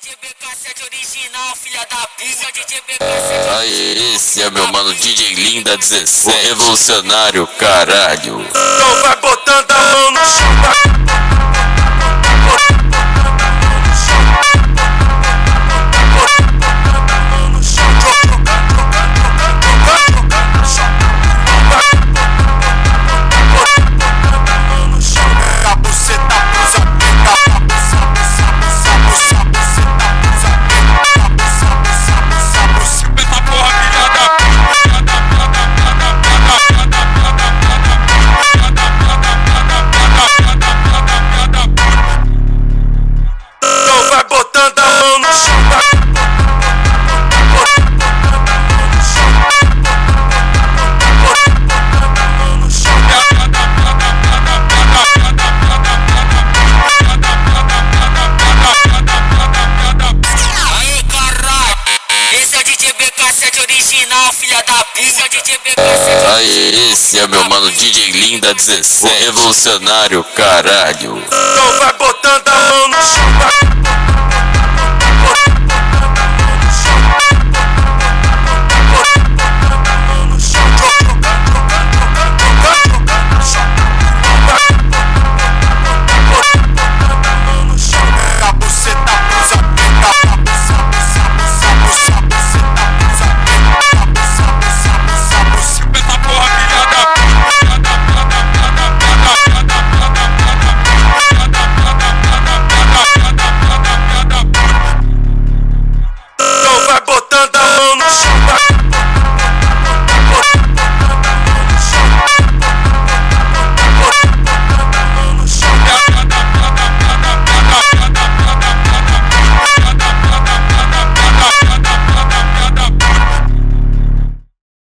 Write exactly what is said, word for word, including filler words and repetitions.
B K sete original, filha da puta. D J B K sete. Aí, esse é meu mano D J Linda dezessete, revolucionário, caralho. Então vai botando a mão no chão. Original, filha da puta. D J B K sete. Aí, esse é meu mano D J Linda dezessete, revolucionário, caralho.